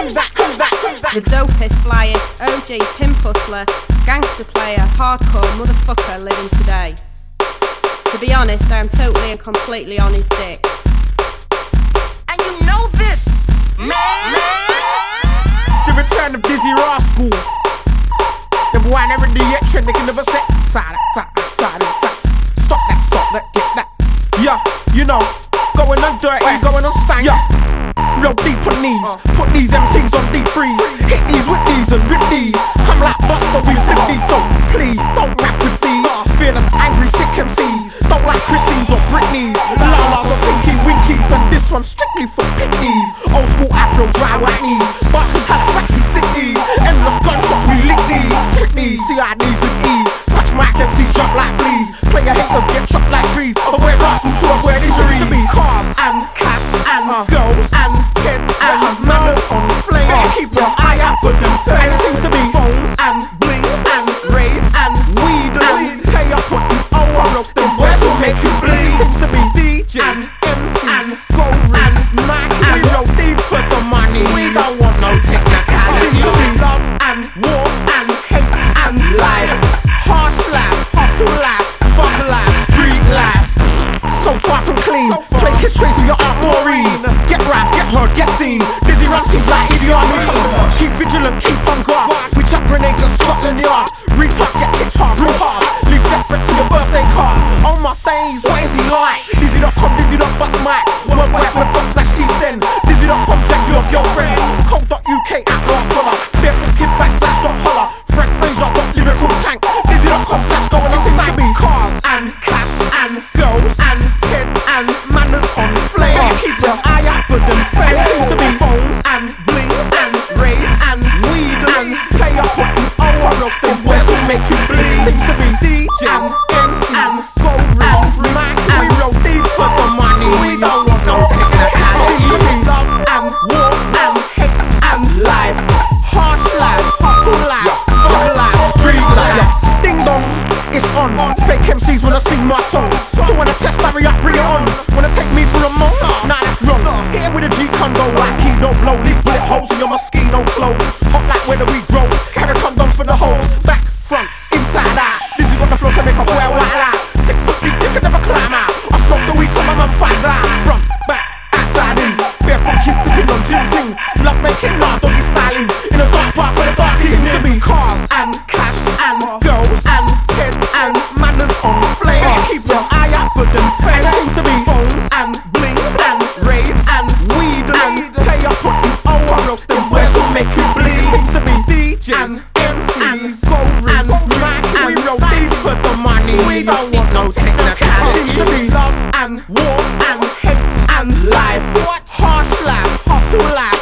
The dopest, flyest, OG, pimp hustler, gangster player, hardcore motherfucker living today. To be honest, I am totally and completely on his dick. And you know this, man. It's the return of Dizzy Rascal. The boy never do yet, they can never say side. Stop that, get that. Yeah, you know, going on dirty, going on stank. Yeah, real deep on these. Put these MCs on deep freeze. Hit these with these and rip these. I'm like Buster, we flip these, so please don't rap with these. Fearless, angry, sick MCs. Don't like Christines or Britneys. Lalas or Tinky Winkies, and this one's strictly for picnies. Old school Afro, dry white knees. Barkers had facts, we stick these. Endless gunshots, we lick these. Trick these, CIDs with ease. Touch mic MCs, jump like fleas. Player haters get chopped like trees. Avoid rascals to avoid injuries. To be cars and cash and girls and kids and manners on flame. Keep your eye out for them. And it seems to be phones and bling and raves and weed. Pay up what you owe or else them boys will make you bleed. Seems to be DJs and MCs and gold and Nike. We roll deep for the money. We don't want no technicality. Seems to be love and war and hate and life. Harsh life, hustle life, fuck life, street life. So far from clean. Play Kiss Trace with your Aunt Maureen. Get rap, get heard, get seen. Busy run seems like Idi Amin. Keep vigilant, keep on guard. We chuck grenades at Scotland Yard. Retard, get kicked hard, real hard. Leave death threats in your birthday card. Oh my things, what is he like? Dizzy.com, Dizzy.bust mic. One web, /East End. Dizzy.com, check your girlfriend. Code.uk, Atlas Scholar. Barefoot kid /holler. Frank Fraser, lyrical tank. Dizzy.com, /go and listen to me. Cars and cash and girls and kids and manners on flame. Keep your eye out for them fans. Seems to be phones and bling and rave and weed and pay up what you owe or else them boys will make you bleed. Seems to be DJs and MCs and gold rings, Mac and we roll deep for the money. We don't want no technicality. Seems to be love and war and hate and life. Harsh life, hustle life, fuck life, street life. Ding dong, it's on. Fake MCs wanna sing my song. Don't wanna test, hurry up, bring it on. Wanna take me for a mo? Nah, that's wrong. Hit it with a G condo, like he don't blow. Leave bullet holes in your mosquito clothes. Hot like where we grow. Carry condoms for the holes. Back, front, inside out. Dizzy got the flow to make a boy white out. 6 foot deep, you can never climb out. I smoke the weed till my mum finds out. Front, back, outside in. Barefoot kids sipping on ginseng. Love making love, doggy styling. In a dark park where the dark is to be cars and cash and girls and kids and manners on flame. Keep your eye out for them fans. Seems to be phones and bling and rave and weed and pay up what you owe or else them boys will make you bleed. Seems to be DJs and MCs gold rings and Mac and we roll deep for the money. We don't want no technicality. Seems to be love and war and hate and life. What harsh life, hustle life.